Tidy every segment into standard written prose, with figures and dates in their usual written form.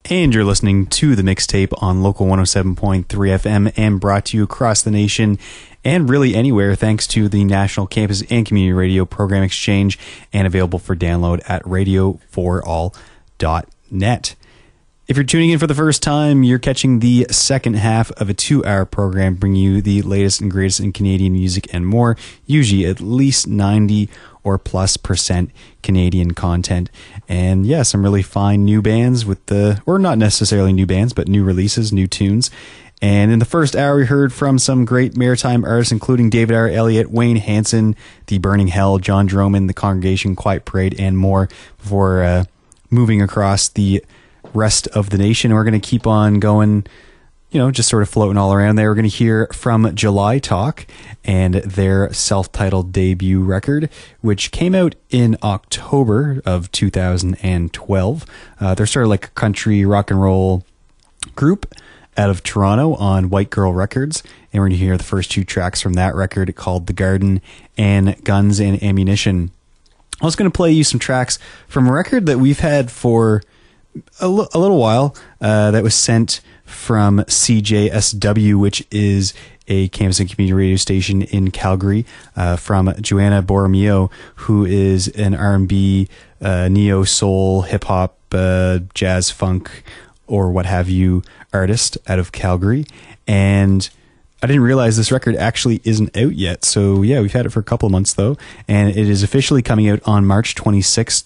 And you're listening to the mixtape on Local 107.3 FM and brought to you across the nation and really anywhere thanks to the National Campus and Community Radio Program Exchange and available for download at radioforall.net. If you're tuning in for the first time, you're catching the second half of a 2-hour program bringing you the latest and greatest in Canadian music and more, usually at least 90 or plus % Canadian content. And yeah, some really fine new bands or not necessarily new bands, but new releases, new tunes. And in the first hour, we heard from some great maritime artists, including David R. Elliott, Wayne Hansen, The Burning Hell, John Droman, The Congregation, Quiet Parade, and more before moving across the rest of the nation. We're going to keep on going, just sort of floating all around there. We're going to hear from July Talk and their self-titled debut record, which came out in October of 2012. They're sort of like a country rock and roll group out of Toronto on White Girl Records. And we're going to hear the first 2 tracks from that record called The Garden and Guns and Ammunition. I was going to play you some tracks from a record that we've had for a little while that was sent from CJSW, which is a campus and community radio station in Calgary, from Joanna Borromeo, who is an R&B, neo soul, hip hop, jazz funk, or what have you artist out of Calgary. And I didn't realize this record actually isn't out yet. So yeah, we've had it for a couple of months though, and it is officially coming out on March 26,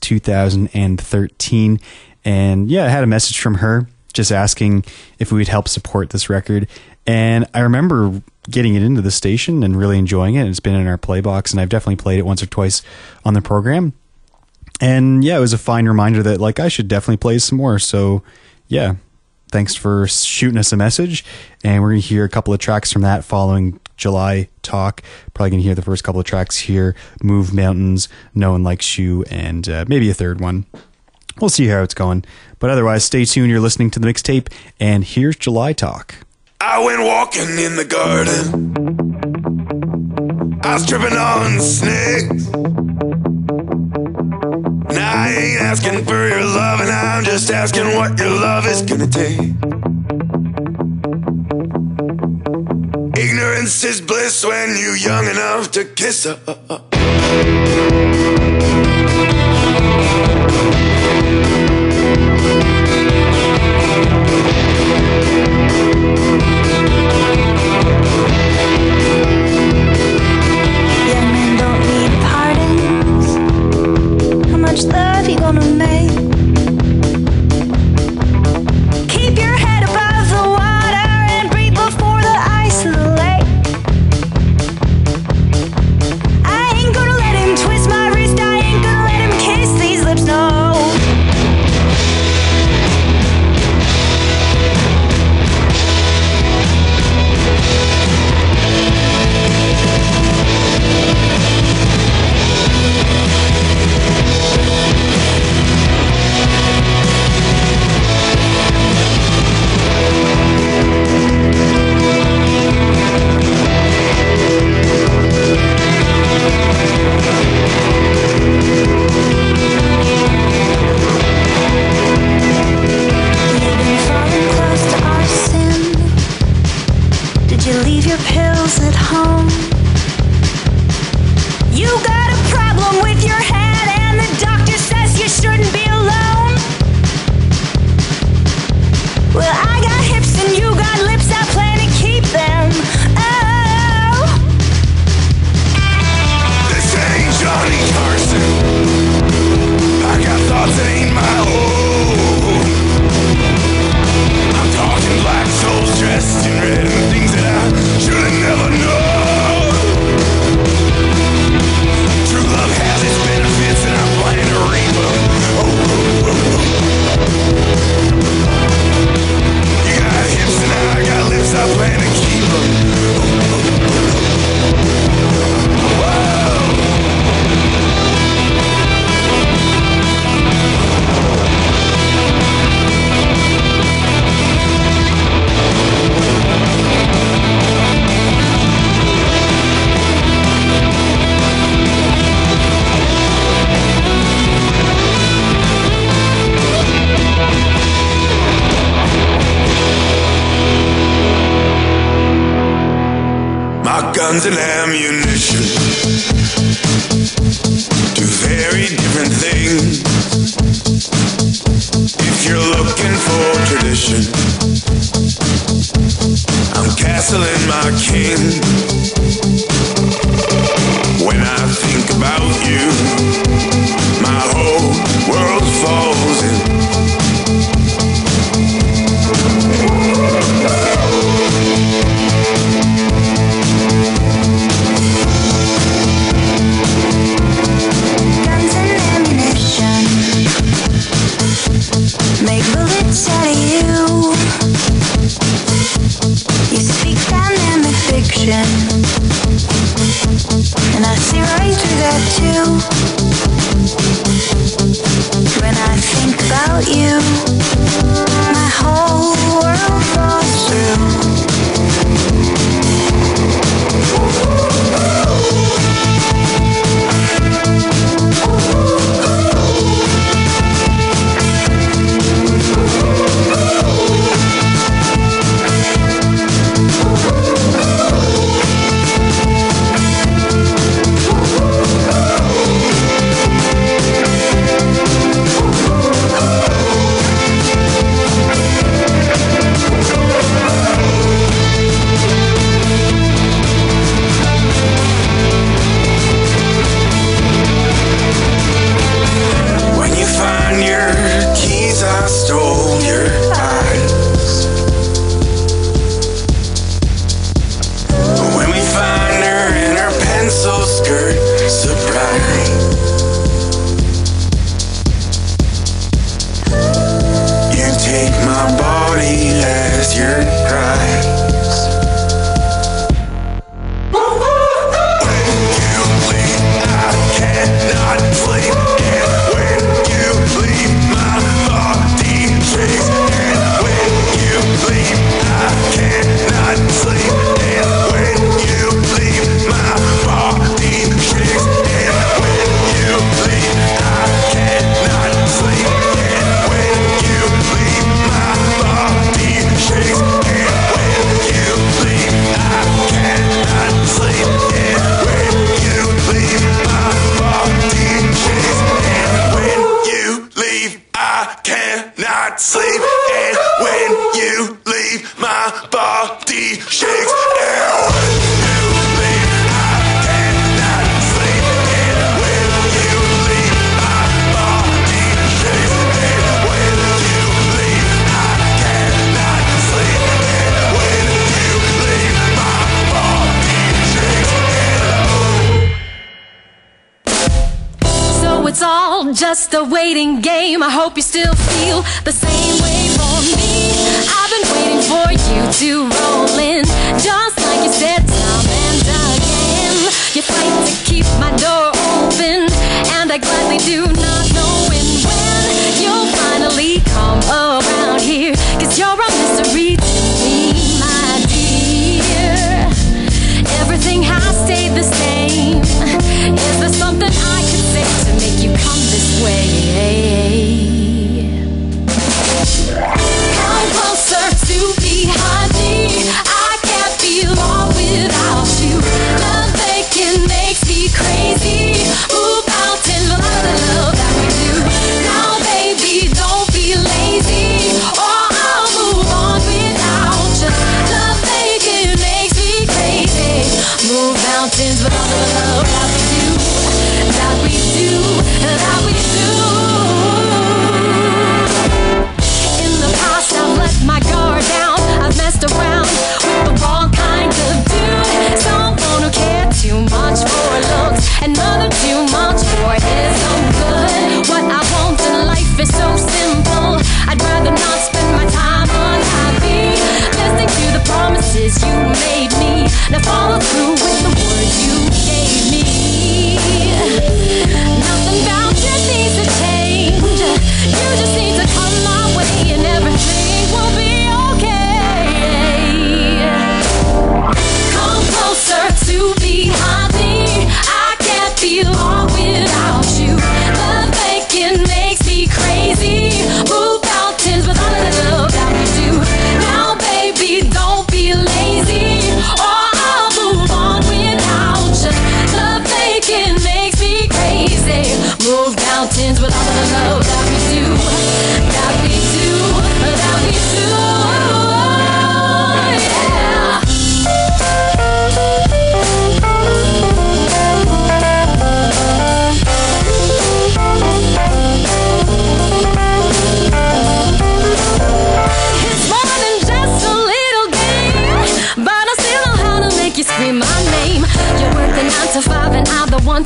2013. And yeah, I had a message from her just asking if we would help support this record. And I remember getting it into the station and really enjoying it. It's been in our play box, and I've definitely played it once or twice on the program. And yeah, it was a fine reminder that I should definitely play some more. So yeah, thanks for shooting us a message. And we're going to hear a couple of tracks from that following July Talk. Probably going to hear the first couple of tracks here: Move Mountains, No One Likes You, and maybe a third one. We'll see how it's going. But otherwise, stay tuned. You're listening to the mixtape, and here's July Talk. I went walking in the garden. I was tripping on snakes. And I ain't asking for your love, and I'm just asking what your love is gonna take. Ignorance is bliss when you're young enough to kiss her. How much love you gonna make? Keep your head above the water and breathe before the ice of the lake. I ain't gonna let him twist my wrist, I ain't gonna let him kiss these lips, no. I guns and ammunition. Two very different things. If you're looking for tradition, I'm castling my king. When I think about you, my whole world falls in. Guns and ammunition make bullets out of you. You speak dynamic fiction, and I see right through that too. When I think about you, my whole world falls through. I stole your eyes. When we find her in her pencil skirt, surprise. You take my body as your prize. When you leave, I cannot sleep. And when you leave, my body shakes. And when you leave, I cannot sleep. And when you leave, my body shakes. And when you leave, I cannot sleep. And when you leave, my body shakes. And when you leave, I cannot sleep. And when you leave, my body shakes. And when you leave, I cannot sleep. And when you leave, my body shakes. And when you leave, I cannot sleep. And when you leave, my body shakes. And when you leave, I cannot sleep. And when you leave, my body shakes. So it's all just a waiting game. I hope you still feel the same way for me. I've been waiting for you to roll in, just like you said time and again. You fight to keep my door open, and I gladly do, not knowing when you'll finally come around here. 'Cause you're a mystery to me, my dear. Everything has stayed the same. Is there something I could say to make you come this way? Come closer to behind me. I can't feel all without you. Love making makes me crazy. Move out and love that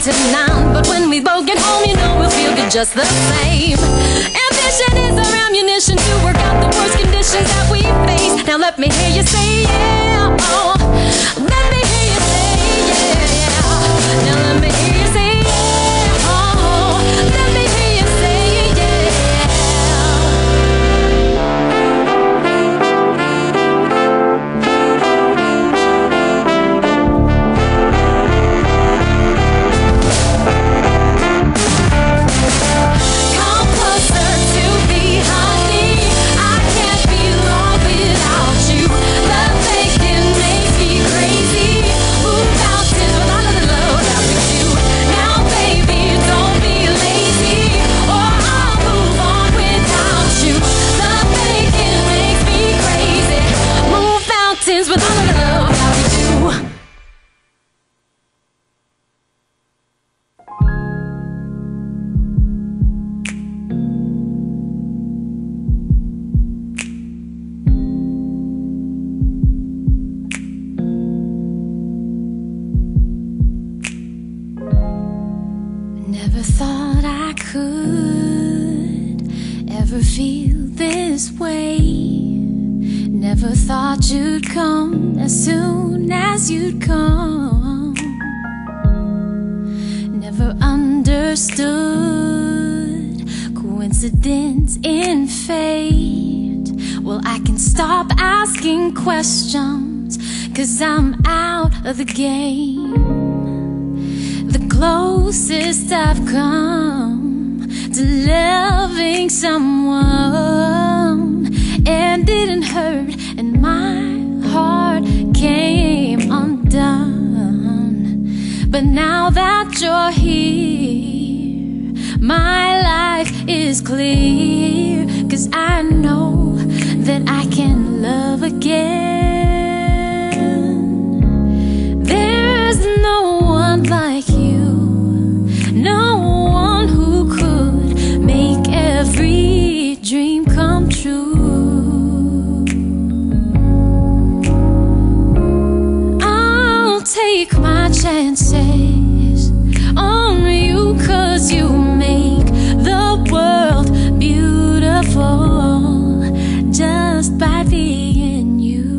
to 9. But when we both get home, you know we'll feel good just the same. Ambition is our ammunition to work out the worst conditions that we face. Now let me hear you say yeah. Oh, let me hear you say yeah. Now let me hear you say yeah. Oh, let me hear you say come closer to me, honey. I can't be long without you. Love making makes me crazy. Move mountains with all of the love that we do. Now, baby, don't be lazy, or I'll move on without you. Love making makes me crazy. Move mountains with all of the love that we do. Never thought I could ever feel this way. Never thought you'd come as soon as you'd come. Never understood coincidence in fate. Well, I can stop asking questions, 'cause I'm out of the game. The closest I've come to loving someone, and didn't hurt, and my heart came undone. But now that you're here, my life is clear, 'cause I know that I can love again. There's no one like you, no one who could make every dream come true. I'll take my chances on you, 'cause you make the world beautiful just by being you.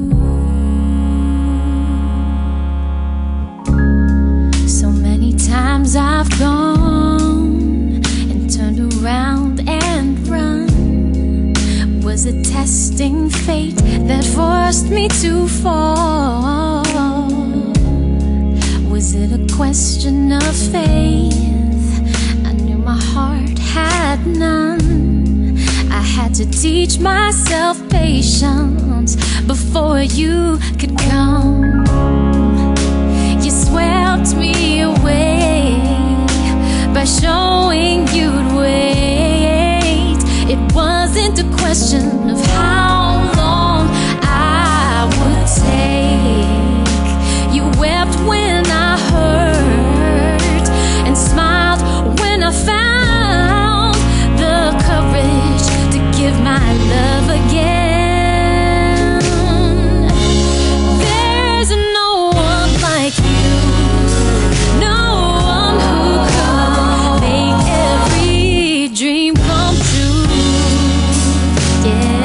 So many times I've gone and turned around and run. Was it testing fate that forced me to fall? Was it a question of faith? I knew my heart had none. I had to teach myself patience before you could come. You swept me away by showing you'd wait. It wasn't a question of how long I would take. You wept when I hurt and smiled when I found the courage to give my love again. There's no one like you, no one who could make every dream come true. Yeah.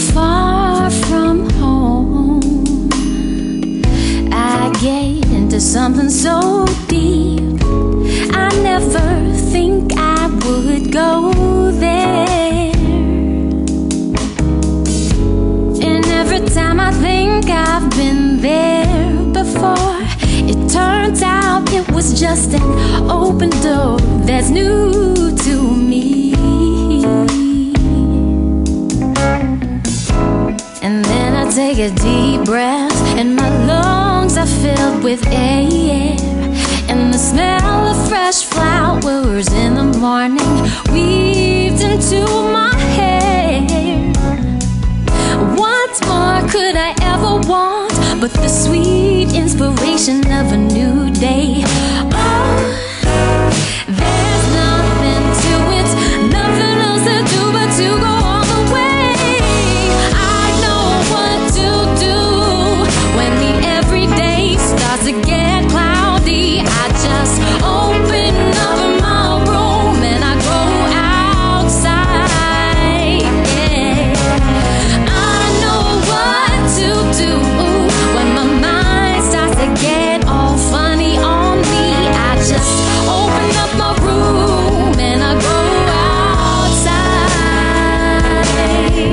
far from home, I get into something so deep. I never think I would go there. And every time I think I've been there before, it turns out it was just an open door that's new to me. And then I take a deep breath, and my lungs are filled with air. And the smell of fresh flowers in the morning weaved into my hair. What more could I ever want but the sweet inspiration of a new day? Oh, there's nothing to it, nothing else to do but to go all the way. I know what to do when the everyday starts to get cloudy. I just open up my room and I go outside. Yeah, I know what to do when my mind starts to get all funny on me. I just open up my room and I go outside.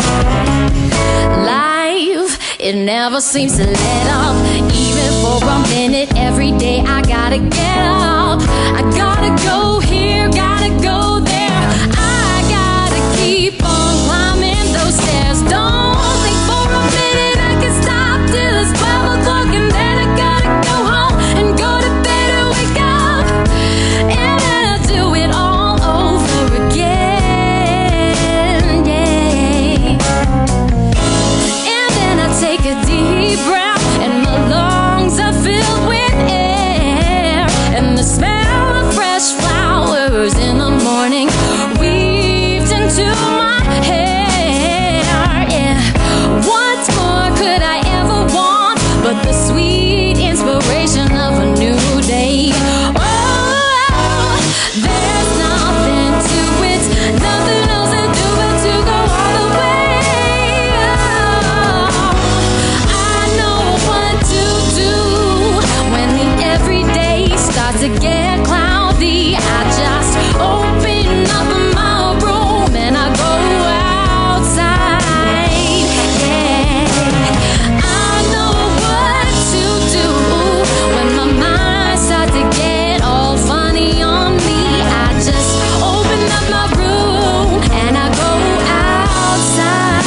Life, it never seems to let up, even for a minute. Every day I gotta get up, I gotta go here, gotta go there. I gotta keep on climbing those stairs. Don't think for a minute I can stop till it's 12 o'clock, and then I gotta go home and go to bed and wake up, and then I'll do it all over again. Yeah. And then I take a deep breath, and my lungs are filled with air. And the smell of fresh flowers in the morning weaved into my hair. Yeah. What more could I ever want but the sweet inspiration of a new day? Oh, there's nothing to it, nothing else to do but to go all the way. Oh, I know what to do when the everyday starts to get cloudy. I just open up my room and I go outside. Yeah, I know what to do when my mind starts to get all funny on me. I just open up my room and I go outside.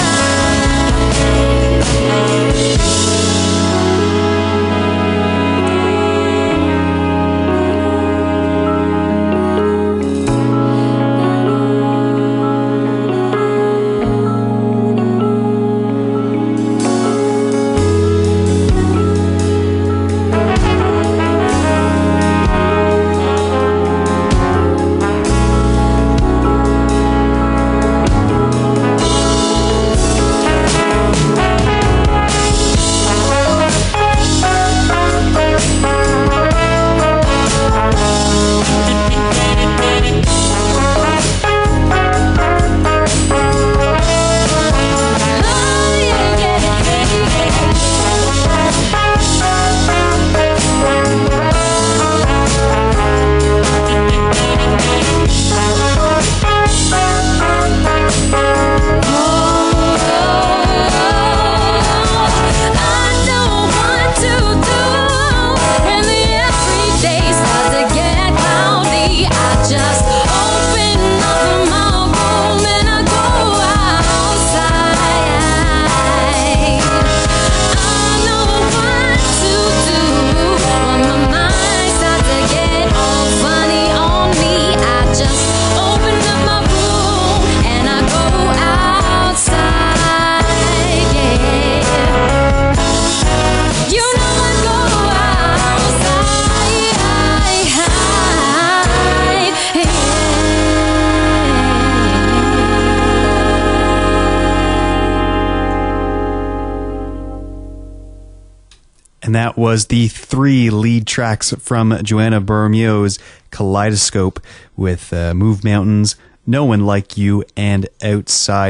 And that was the 3 lead tracks from Joanna Borromio's Kaleidoscope with Move Mountains, No One Like You, and Outside.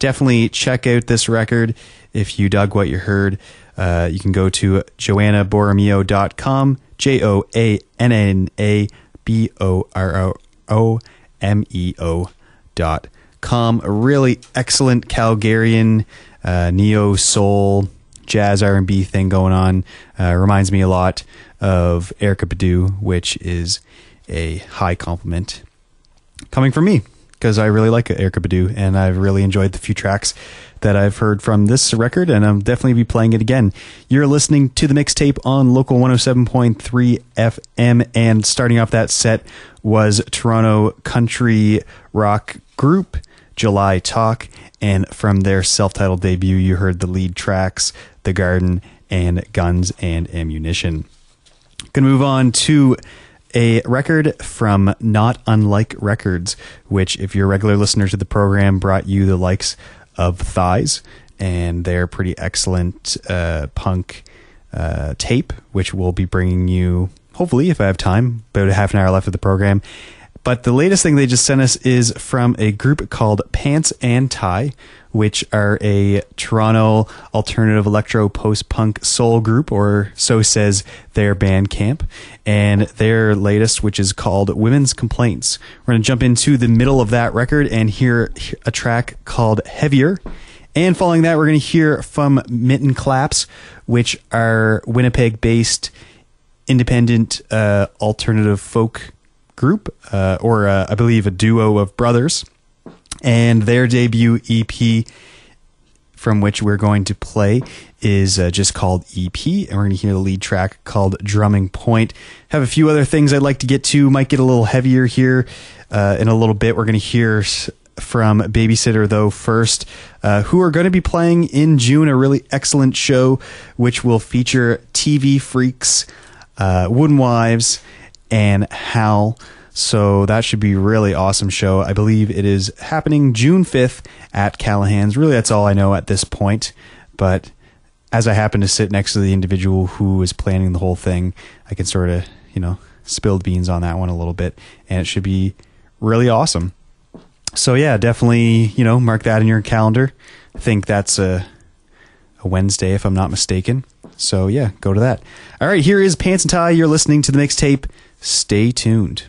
definitely check out this record if you dug what you heard. You can go to joannaborromeo.com, JoannaBorromeo.com. A really excellent Calgarian neo soul jazz R&B thing going on. Reminds me a lot of Erykah Badu, which is a high compliment coming from me, because I really like Erykah Badu, and I've really enjoyed the few tracks that I've heard from this record, and I'll definitely be playing it again. You're listening to the mixtape on Local 107.3 FM, and starting off that set was Toronto country rock group July Talk, and from their self-titled debut, you heard the lead tracks, The Garden and Guns and Ammunition. Gonna move on to a record from Not Unlike Records, which, if you're regular listeners to the program, brought you the likes of Thighs and their pretty excellent punk tape, which we'll be bringing you, hopefully, if I have time, about a half an hour left of the program. But the latest thing they just sent us is from a group called Pants and Tie, which are a Toronto alternative electro post-punk soul group, or so says their Bandcamp. And their latest, which is called Women's Complaints. We're going to jump into the middle of that record and hear a track called Heavier. And following that, we're going to hear from Mitten Claps, which are Winnipeg-based independent alternative folk group, or I believe a duo of brothers, and their debut EP, from which we're going to play, is just called EP, and we're going to hear the lead track called Drumming Point. Have a few other things I'd like to get to, might get a little heavier here in a little bit. We're going to hear from Babysitter, though, first, who are going to be playing in June a really excellent show, which will feature TV Freaks, Wooden Wives, and Hal. So that should be a really awesome show. I believe it is happening June 5th at Callahan's. Really, that's all I know at this point. But as I happen to sit next to the individual who is planning the whole thing, I can sort of, spill the beans on that one a little bit. And it should be really awesome. So yeah, definitely, mark that in your calendar. I think that's a Wednesday, if I'm not mistaken. So yeah, go to that. All right, here is Pants and Tie. You're listening to the mixtape. Stay tuned.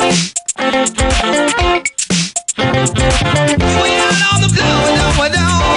We out on the floor, no, we don't.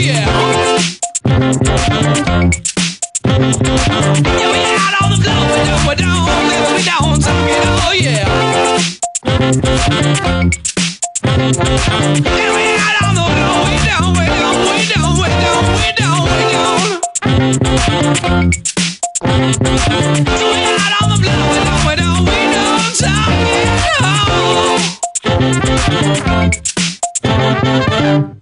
yeah. Yeah, we out on the floor, we don't talk it, oh yeah. Yeah, we out on the floor, we don't. Yeah, we out on the floor, we don't talk it, oh.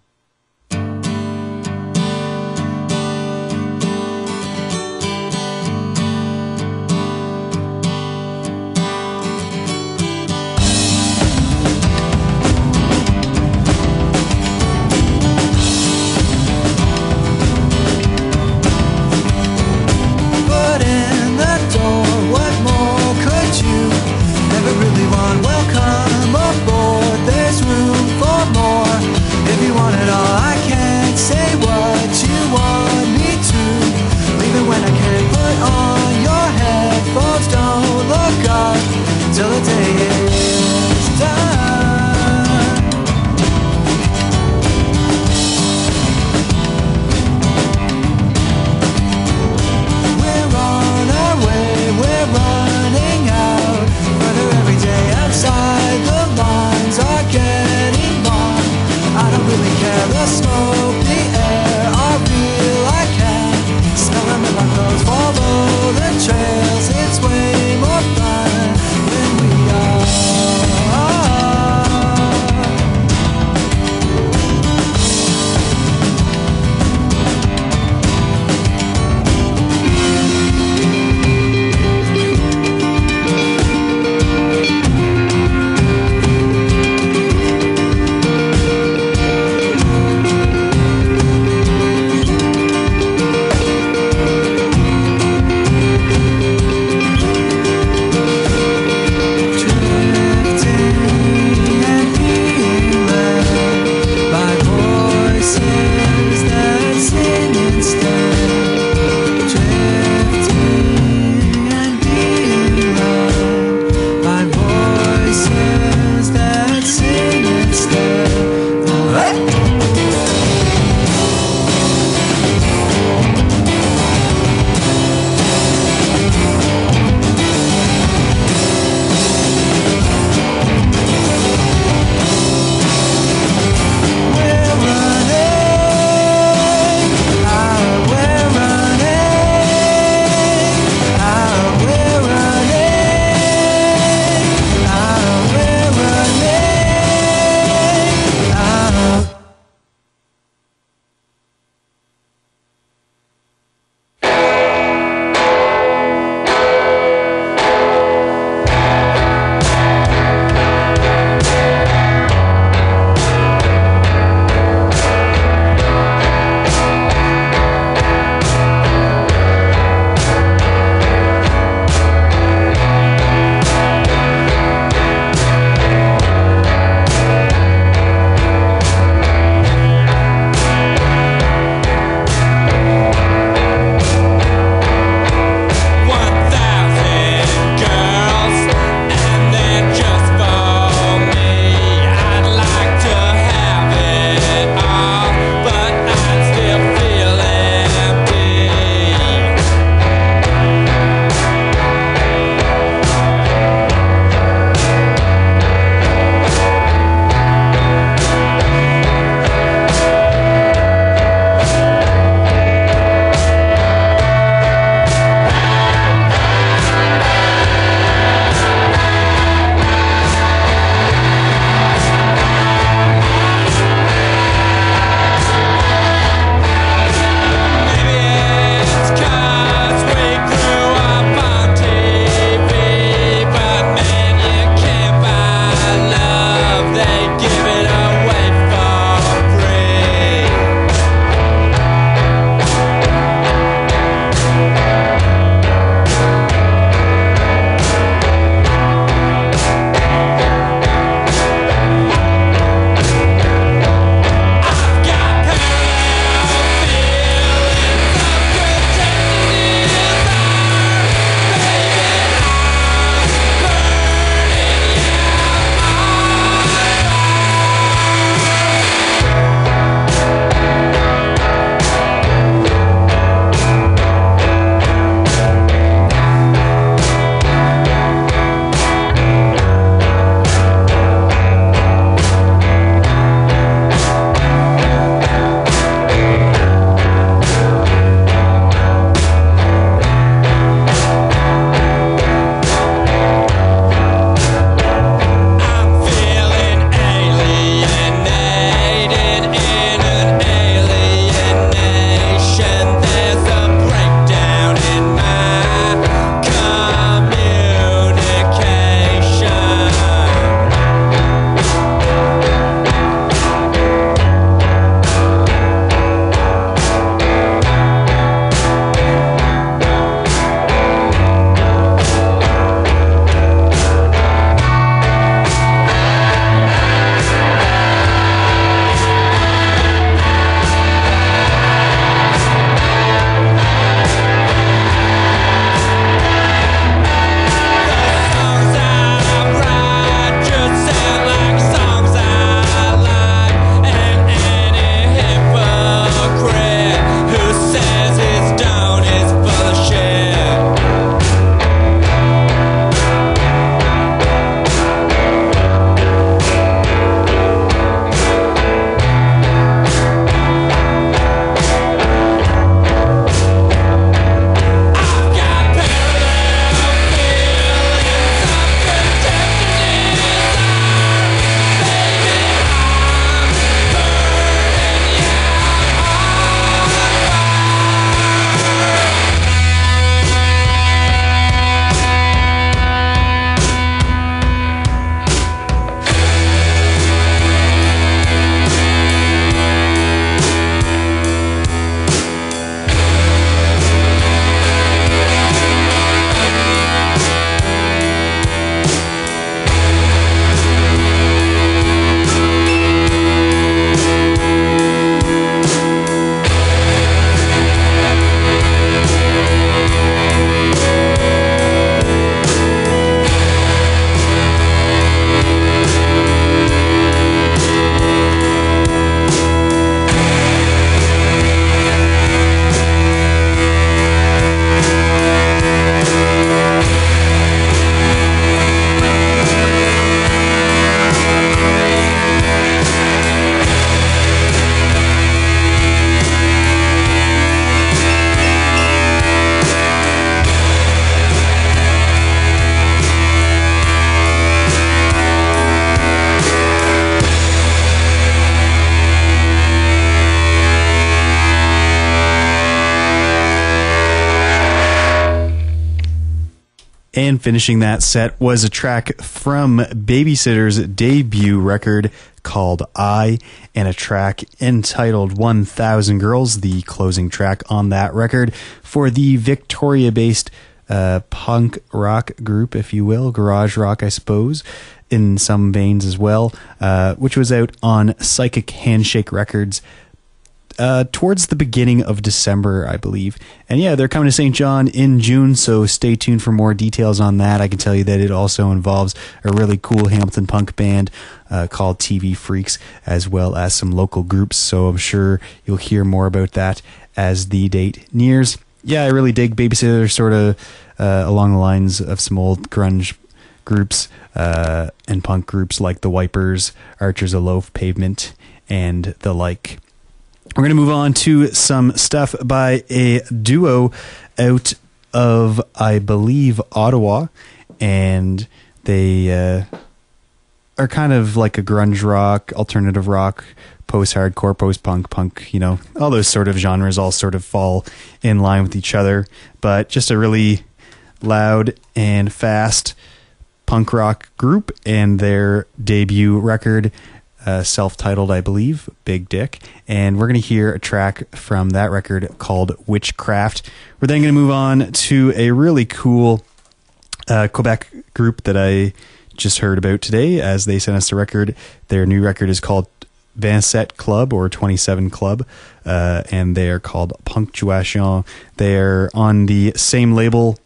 And finishing that set was a track from Babysitter's debut record called I, and a track entitled 1000 Girls, the closing track on that record for the Victoria-based punk rock group, if you will, garage rock, I suppose, in some veins as well, which was out on Psychic Handshake Records towards the beginning of December, I believe. And yeah, they're coming to St. John in June, so stay tuned for more details on that. I can tell you that it also involves a really cool Hamilton punk band called TV Freaks, as well as some local groups, so I'm sure you'll hear more about that as the date nears. Yeah, I really dig Babysitter, sort of along the lines of some old grunge groups and punk groups like the Wipers, Archers of Loaf, Pavement, and the like. We're going to move on to some stuff by a duo out of, I believe, Ottawa, and they are kind of like a grunge rock, alternative rock, post-hardcore, post-punk, punk, you know, all those sort of genres all sort of fall in line with each other, but just a really loud and fast punk rock group, and their debut record, self-titled, I believe, Big Dick, and we're going to hear a track from that record called Witchcraft. We're then going to move on to a really cool Quebec group that I just heard about today as they sent us a record. Their new record is called 27 Club, or 27 Club, and they are called Punctuation. They're on the same label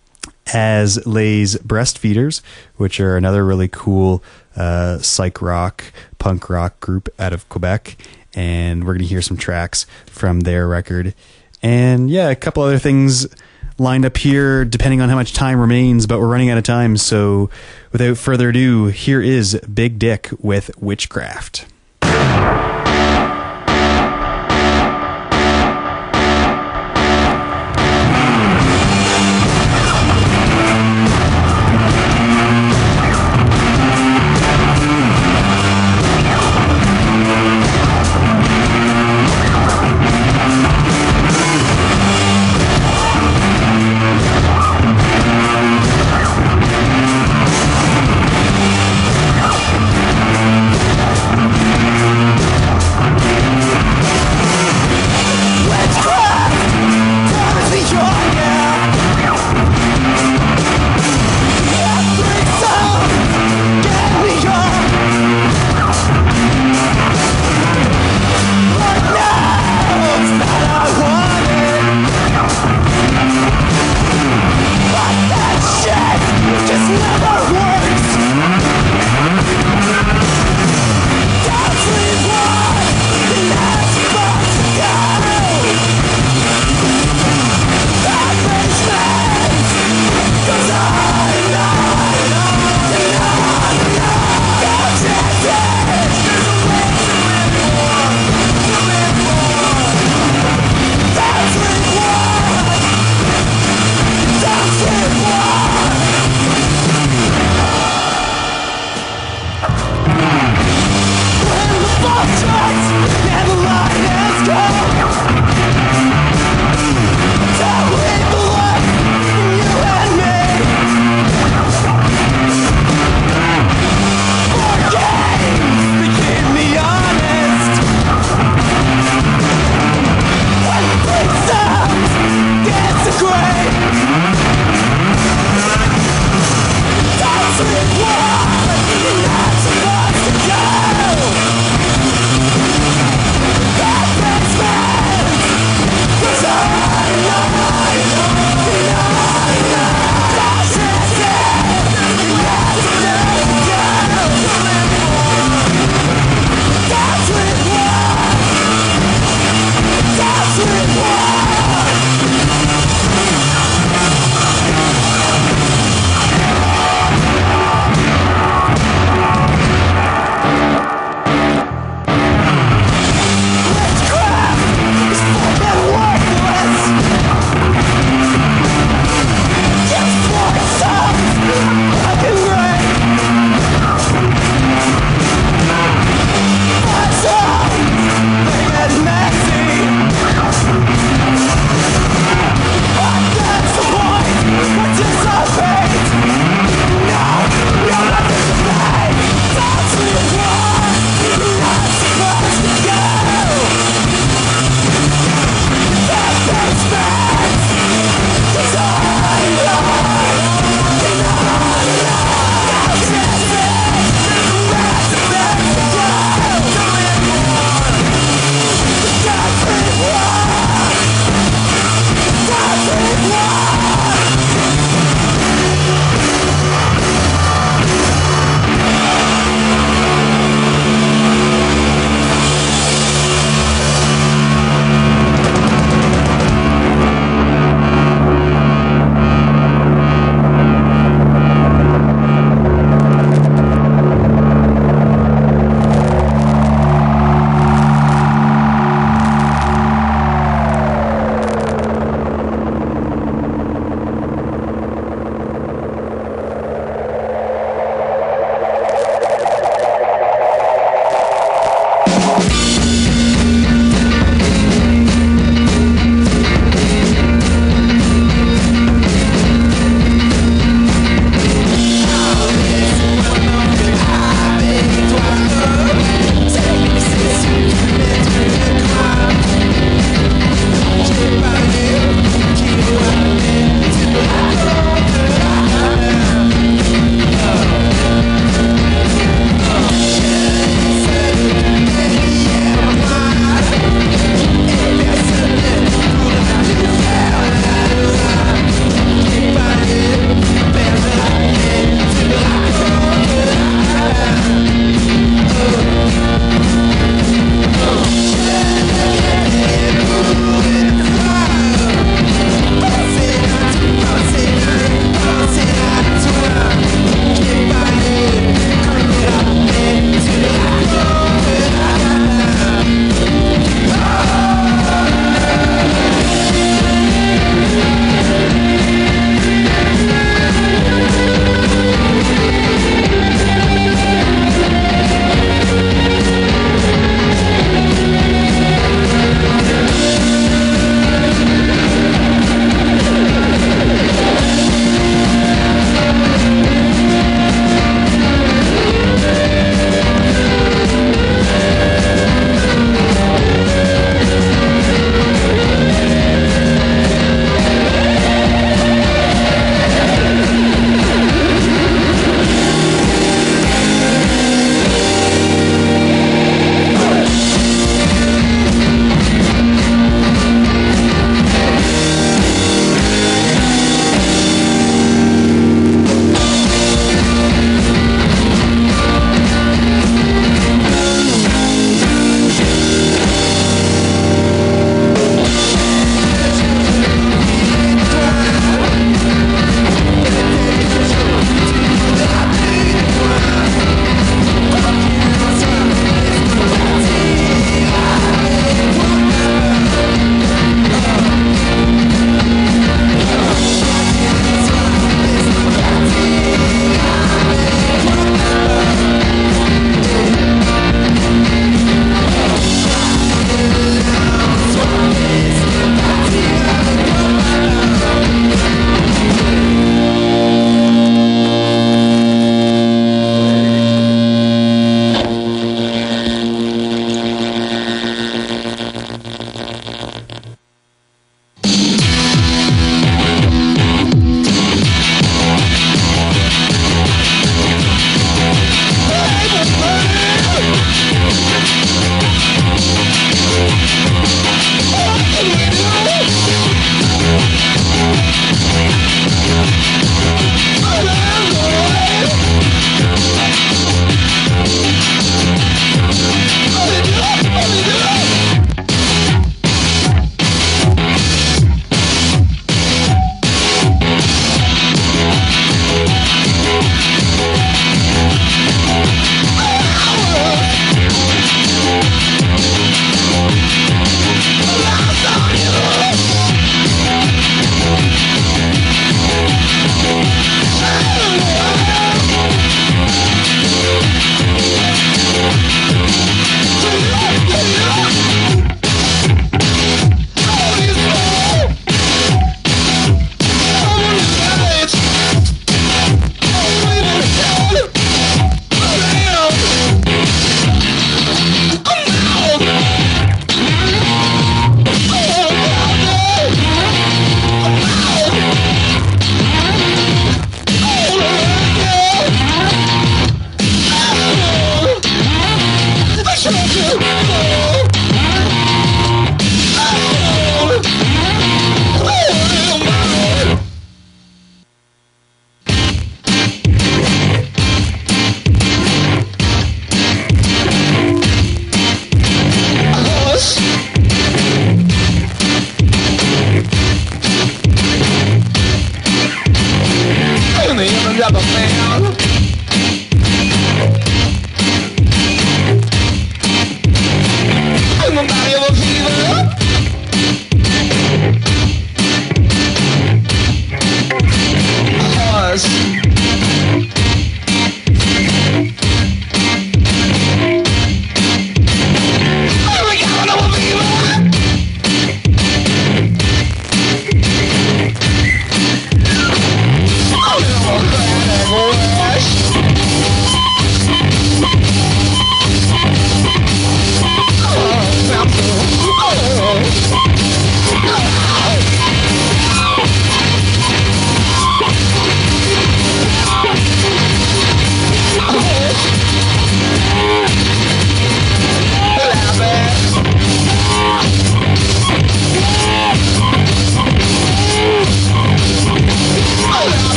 as Les Breastfeeders, which are another really cool psych rock, punk rock group out of Quebec, and we're going to hear some tracks from their record. And yeah, a couple other things lined up here depending on how much time remains, but we're running out of time, so without further ado, here is Big Dick with Witchcraft.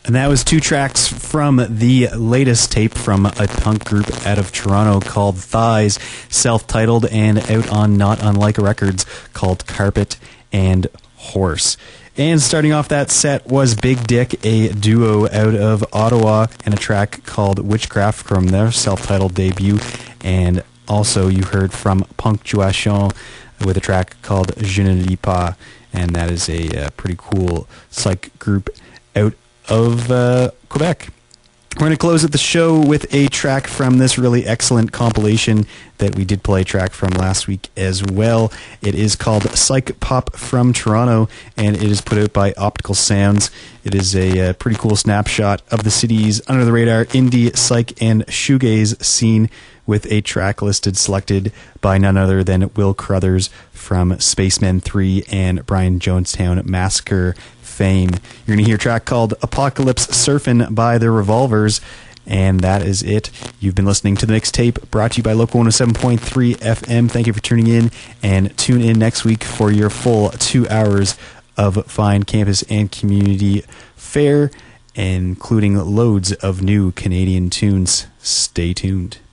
And that was 2 tracks from the latest tape from a punk group out of Toronto called Thighs, self-titled and out on Not Unlike Records, called Carpet and Horse. And starting off that set was Big Dick, a duo out of Ottawa, and a track called Witchcraft from their self-titled debut. And also you heard from Punctuation with a track called Je ne lis pas, and that is a pretty cool psych group out of Quebec. We're going to close at the show with a track from this really excellent compilation that we did play a track from last week as well. It is called Psych Pop from Toronto, and it is put out by Optical Sounds. It is a pretty cool snapshot of the city's under-the-radar indie, psych, and shoegaze scene, with a track listed selected by none other than Will Crothers from Spacemen 3 and Brian Jonestown Massacre fame. You're going to hear a track called Apocalypse Surfin' by the Revolvers, and that is it. You've been listening to the mixtape brought to you by Local 107.3 FM. Thank you for tuning in, and tune in next week for your full 2 hours of fine campus and community fare, including loads of new Canadian tunes. Stay tuned.